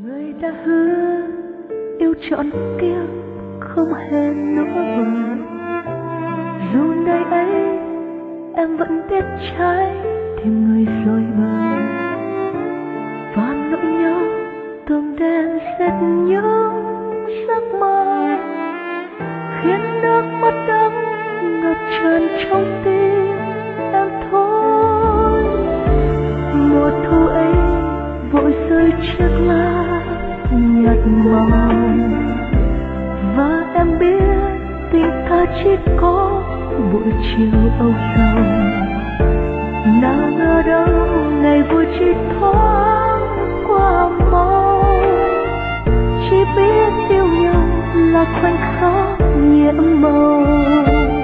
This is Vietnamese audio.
người đã hứa yêu trọn kiếp không hề nữa vời, dù nơi ấy em vẫn biết trái tim người rồi bời, và nỗi nhớ từng đêm xét những giấc mơ khiến nước mắt đắng ngập tràn trong tim em thôi. Mùa thu ấy vội rơi chiếc lá nhạt màu, và em biết tình ta chỉ có buổi chiều âu sầu. Nào ngờ đâu ngày vui chỉ thoáng qua mau, chỉ biết yêu nhau là khoảnh khắc nhiệm màu.